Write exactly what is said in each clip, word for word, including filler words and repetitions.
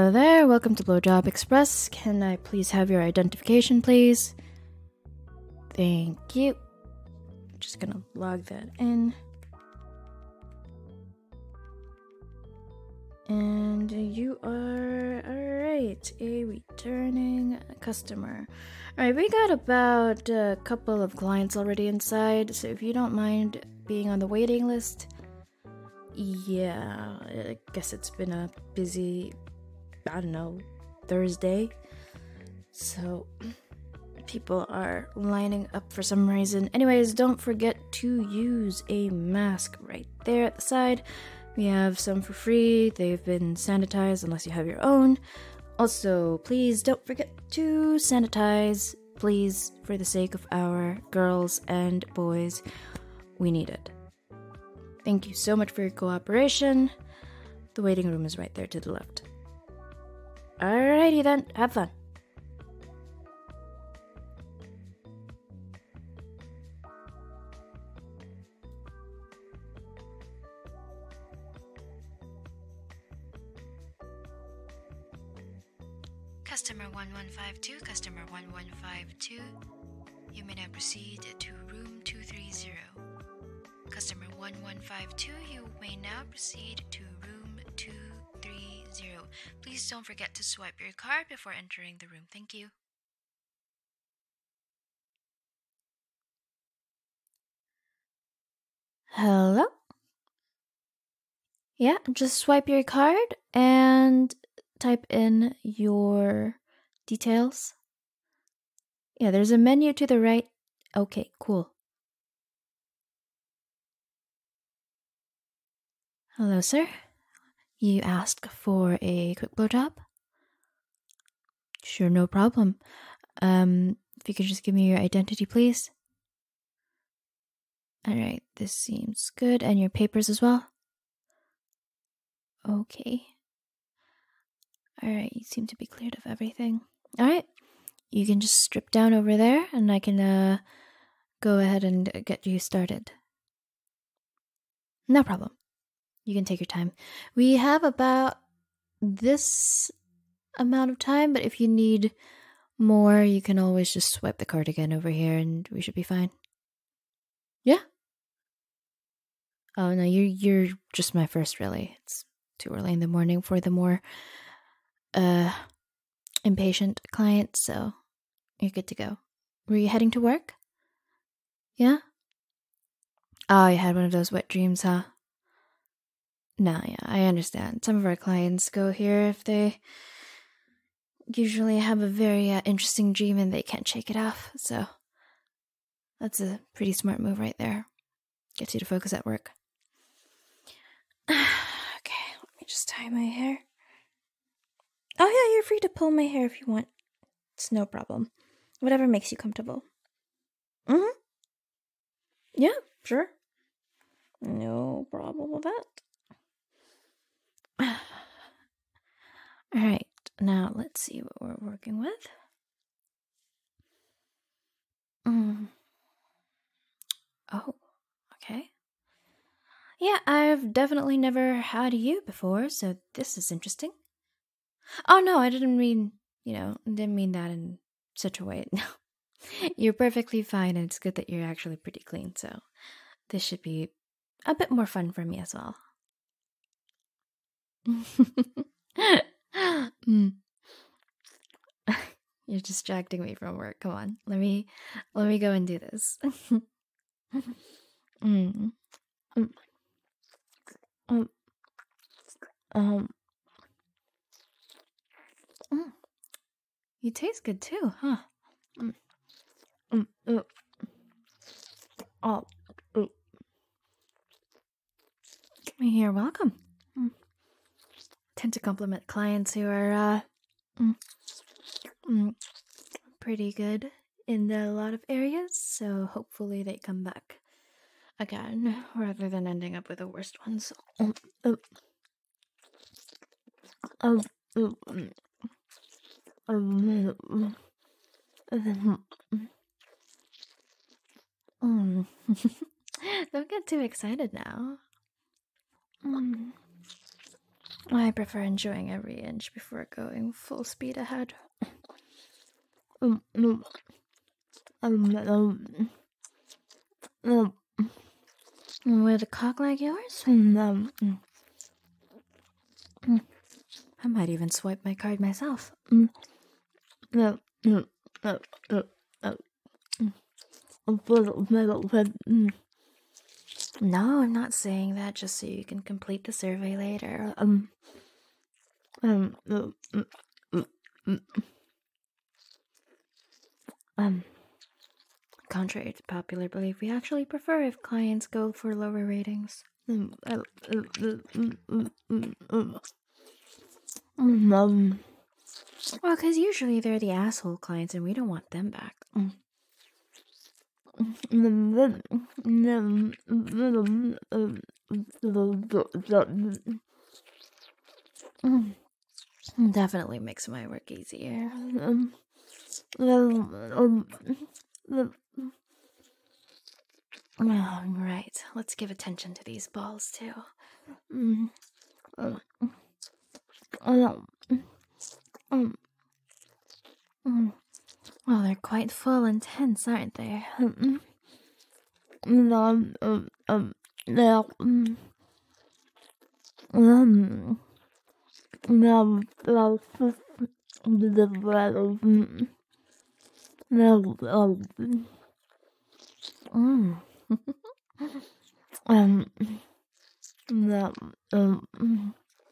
Hello there, welcome to Blowjob Express. Can I please have your identification, please? Thank you. I'm just gonna log that in. And you are, alright, a returning customer. Alright, we got about a couple of clients already inside, so if you don't mind being on the waiting list. Yeah, I guess it's been a busy, I don't know, Thursday. So, people are lining up for some reason. Anyways, don't forget to use a mask right there at the side. We have some for free. They've been sanitized unless you have your own. Also, please don't forget to sanitize. Please, for the sake of our girls and boys, we need it. Thank you so much for your cooperation. The waiting room is right there to the left. Alrighty then, have fun. Customer one one five two, customer one one five two, you may now proceed to room two three zero. Customer one one five two, you may now proceed to room two three zero. Please don't forget to swipe your card before entering the room. Thank you. Hello? Yeah, just swipe your card and type in your details. Yeah, there's a menu to the right. Okay, cool. Hello, sir. You asked for a quick blowjob? Sure, no problem. Um, if you could just give me your identity, please. Alright, this seems good. And your papers as well? Okay. Alright, you seem to be cleared of everything. Alright, you can just strip down over there and I can uh, go ahead and get you started. No problem. You can take your time. We have about this amount of time, but if you need more, you can always just swipe the card again over here and we should be fine. Yeah? Oh no, you're you're just my first, really. It's too early in the morning for the more uh impatient clients, so you're good to go. Were you heading to work? Yeah? Oh, you had one of those wet dreams, huh? No, yeah, I understand. Some of our clients go here if they usually have a very uh, interesting dream and they can't shake it off, so that's a pretty smart move right there. Gets you to focus at work. Okay, let me just tie my hair. Oh yeah, you're free to pull my hair if you want. It's no problem. Whatever makes you comfortable. Mm-hmm. Yeah, sure. No problem with that. Alright, now let's see what we're working with. Mm. Oh, okay. Yeah, I've definitely never had you before, so this is interesting. Oh no, I didn't mean, you know, didn't mean that in such a way. No. You're perfectly fine, and it's good that you're actually pretty clean, so this should be a bit more fun for me as well. mm. You're distracting me from work. Come on, let me let me go and do this. mm. Um. Um. Um. Mm. You taste good too, huh? Mm. Mm. Mm. Oh. Mm. You're welcome. Mm. Tend to compliment clients who are uh, mm, mm, pretty good in a lot of areas, so hopefully they come back again rather than ending up with the worst ones. Um, um, um, um, um, um, um. Don't get too excited now. Mm. I prefer enjoying every inch before going full speed ahead. Um, um, um, um, um, with a cock like yours? Um, um, I might even swipe my card myself. Um, um, um, um, um, um, No, I'm not saying that just so you can complete the survey later. Um, um, um, um, um, um, contrary to popular belief, we actually prefer if clients go for lower ratings. Um, um, um, um, um, um, um, well, because usually they're the asshole clients and we don't want them back. Um, Definitely makes my work easier. Um, um, um, um, right, let's give attention to these balls too. Um, um, um, um, um. Well, they're quite full and tense, aren't they? Um, um, um, um, um, um, um, um, um, um,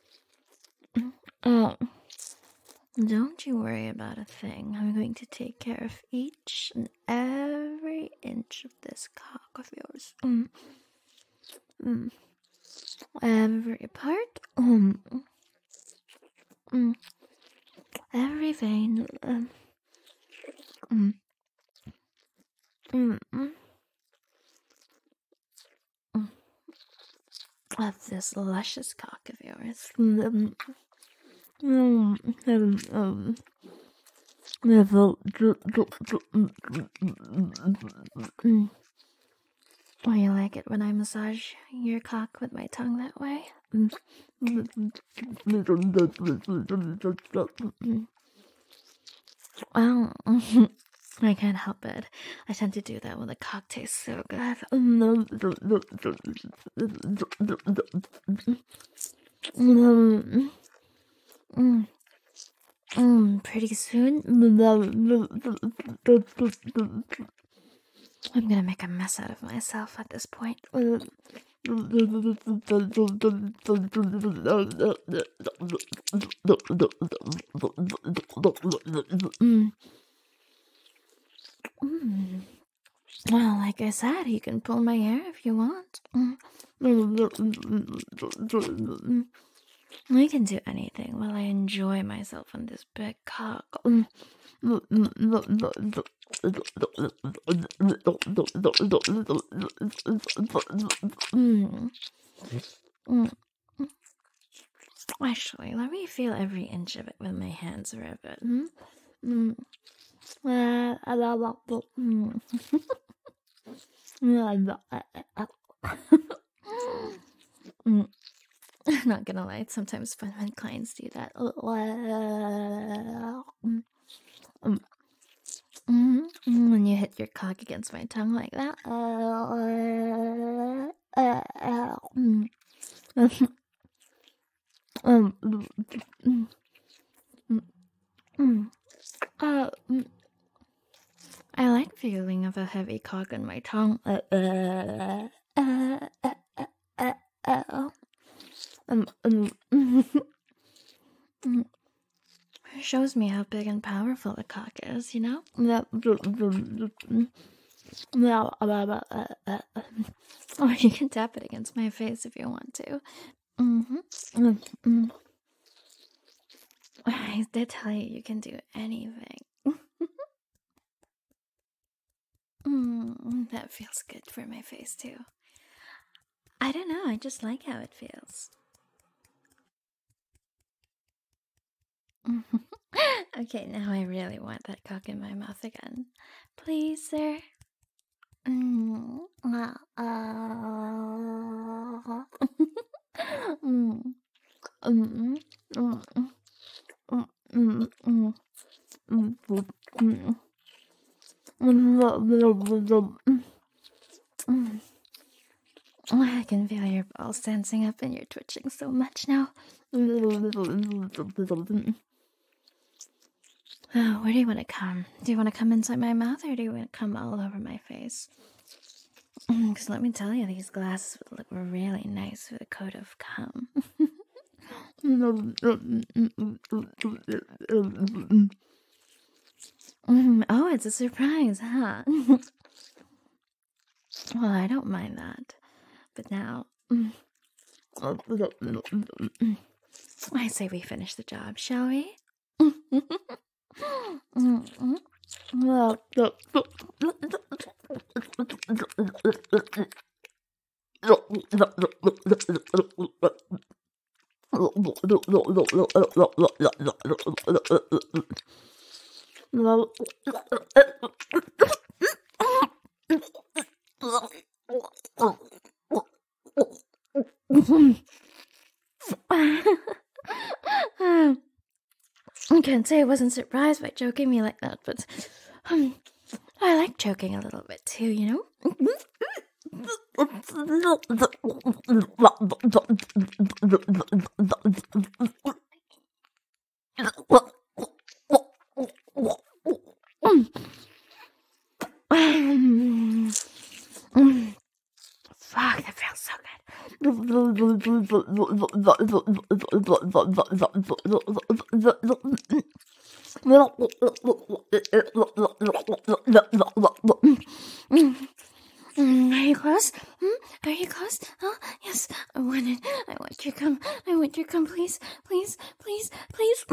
um, don't you worry about a thing. I'm going to take care of each and every inch of this cock of yours. Um, um, every part. Um, um, every vein. Um, um, um, um, um, of this luscious cock of yours. Um, um, um, um, um, Oh, you like it when I massage your cock with my tongue that way? Well, I can't help it. I tend to do that when the cock tastes so good. Mm, mm, pretty soon, I'm gonna make a mess out of myself at this point. Mm. Mm. Well, like I said, you can pull my hair if you want. Mm. I can do anything while I enjoy myself on this big cock. Mm. Mm. Mm. Actually, let me feel every inch of it with my hands for a bit. Hmm? Mm. Uh, I love that. Mm. Mm. Not gonna lie, it's sometimes fun when clients do that. Mm. Mm. Mm. Mm. When you hit your cock against my tongue like that. Mm. Um, mm, mm, mm. Uh, mm. I like the feeling of a heavy cock on my tongue. Uh, uh, uh, uh, uh, uh, uh. Um, um, mm. Shows me how big and powerful the cock is, you know? Or you can tap it against my face if you want to. Mm-hmm. Mm-hmm. I did tell you you can do anything. Mm, that feels good for my face too. I don't know, I just like how it feels. Okay, now I really want that cock in my mouth again. Please, sir. Mm. Mm. I can feel your balls dancing up and you're twitching so much now. Oh, where do you want to come? Do you want to come inside my mouth or do you want to come all over my face? Because let me tell you, these glasses would look really nice with a coat of cum. Oh, it's a surprise, huh? Well, I don't mind that. But now, I say we finish the job, shall we? I can't say I wasn't surprised by choking me like that, but um, I like choking a little bit too, you know? Fuck, that feels so good. Are you close? Hmm? Are you close? Huh? Yes. I want it. I want your cum. I want your cum, please. Please. Please. Please.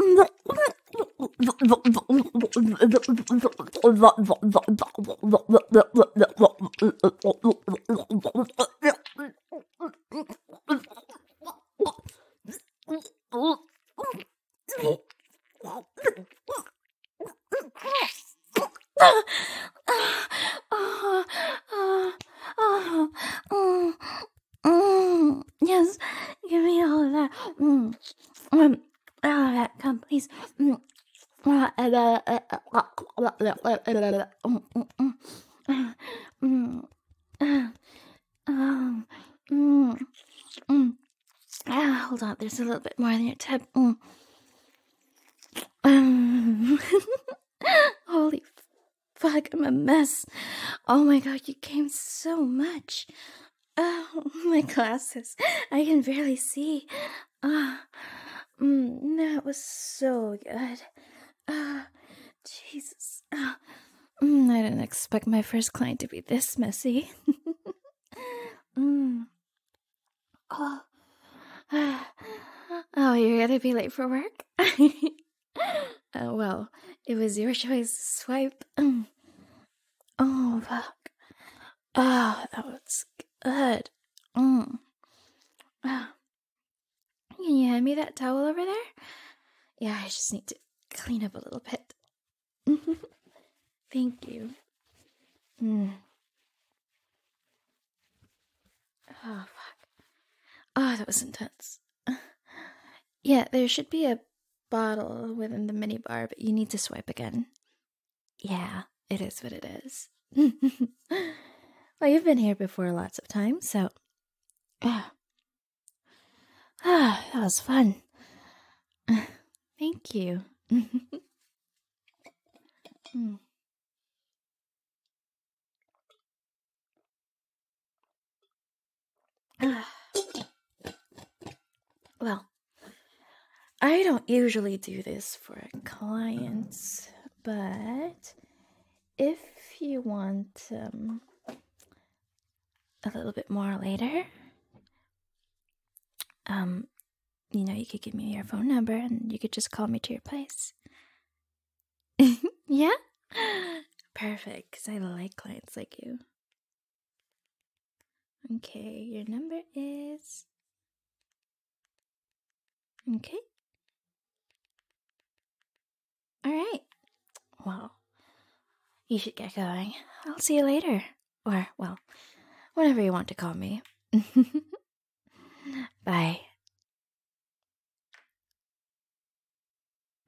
Yes, give me all of that. Mm. Um, all of that, come, please. Mm. Mm. Um, mm. Mm. Ah, hold on, there's a little bit more in your tip. Mm. Um. Holy fuck, I'm a mess. Oh my god, you came so much. Oh, my glasses. I can barely see. Ah, uh, mm, that was so good. Ah, uh, Jesus. Uh, mm, I didn't expect my first client to be this messy. mm. Oh. Oh, you're gonna be late for work? Oh, well, it was your choice to swipe. Oh, fuck. Oh, that was good. Mm. Oh. Can you hand me that towel over there? Yeah, I just need to clean up a little bit. Thank you. Mm. Oh, fuck. Oh, that was intense. Yeah, there should be a bottle within the minibar, but you need to swipe again. Yeah, it is what it is. Well, you've been here before lots of times, so... Ah, ah, that was fun. Thank you. mm. Well, I don't usually do this for clients, but if you want um, a little bit more later, um, you know, you could give me your phone number and you could just call me to your place. Yeah? Perfect, because I like clients like you. Okay, your number is... Okay. Alright. Well, you should get going. I'll see you later. Or, well, whatever you want to call me. Bye.